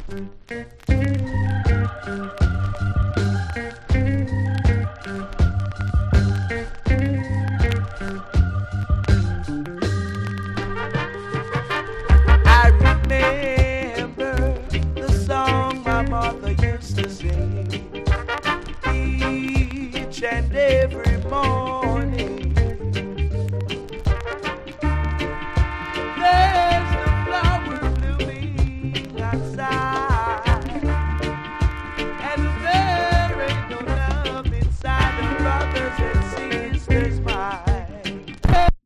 I remember the song my mother used to sing each and every